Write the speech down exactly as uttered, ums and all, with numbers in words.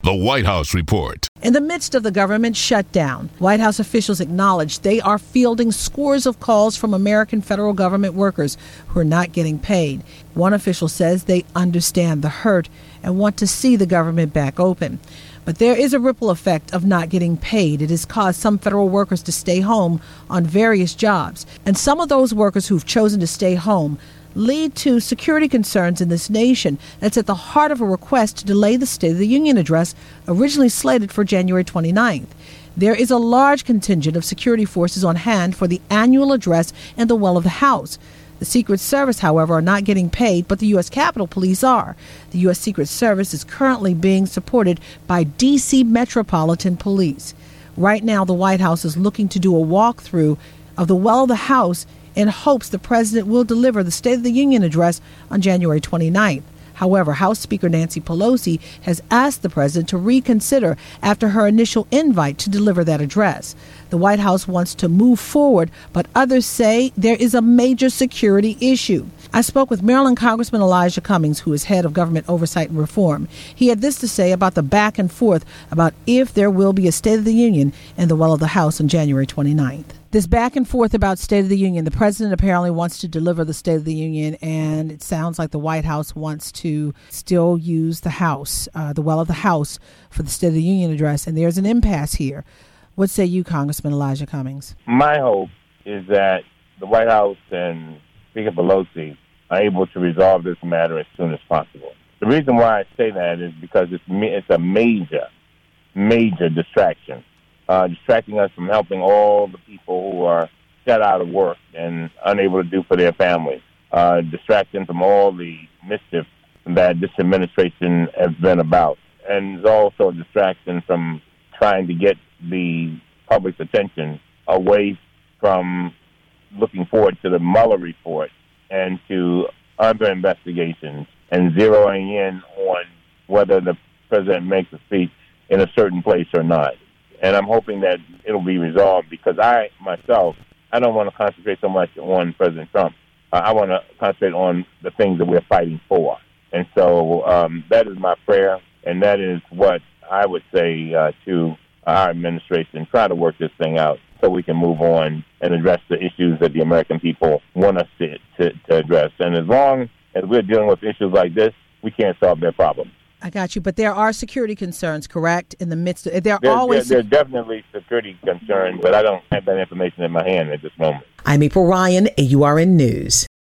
The White House Report. In the midst of the government shutdown, White House officials acknowledge they are fielding scores of calls from American federal government workers who are not getting paid. One official says they understand the hurt and want to see the government back open. But there is a ripple effect of not getting paid. It has caused some federal workers to stay home on various jobs. And some of those workers who've chosen to stay home lead to security concerns in this nation that's at the heart of a request to delay the State of the Union address originally slated for January twenty-ninth. There is a large contingent of security forces on hand for the annual address in the well of the House. The Secret Service, however, are not getting paid, but the U S. Capitol Police are. The U S. Secret Service is currently being supported by D C. Metropolitan Police. Right now, the White House is looking to do a walkthrough of the well of the House in hopes the president will deliver the State of the Union address on January twenty-ninth. However, House Speaker Nancy Pelosi has asked the president to reconsider after her initial invite to deliver that address. The White House wants to move forward, but others say there is a major security issue. I spoke with Maryland Congressman Elijah Cummings, who is head of government oversight and reform. He had this to say about the back and forth about if there will be a State of the Union in the well of the House on January twenty-ninth. This back and forth about State of the Union, the president apparently wants to deliver the State of the Union, and it sounds like the White House wants to still use the House, uh, the well of the House, for the State of the Union address, and there's an impasse here. What say you, Congressman Elijah Cummings? My hope is that the White House and Speaker Pelosi are able to resolve this matter as soon as possible. The reason why I say that is because it's it's a major, major distraction. Uh, distracting us from helping all the people who are shut out of work and unable to do for their families. Uh, distracting from all the mischief that this administration has been about. And it's also a distraction from trying to get the public's attention away from looking forward to the Mueller report and to other investigations and zeroing in on whether the president makes a speech in a certain place or not. And I'm hoping that it'll be resolved because I, myself, I don't want to concentrate so much on President Trump. Uh, I want to concentrate on the things that we're fighting for. And so um, that is my prayer, and that is what I would say uh, to our administration. Try to work this thing out so we can move on and address the issues that the American people want us to, to, to address. And as long as we're dealing with issues like this, we can't solve their problems. I got you, but there are security concerns, correct? In the midst of there are there, always there, there are definitely security concerns, but I don't have that information in my hand at this moment. I'm April Ryan, A U R N News.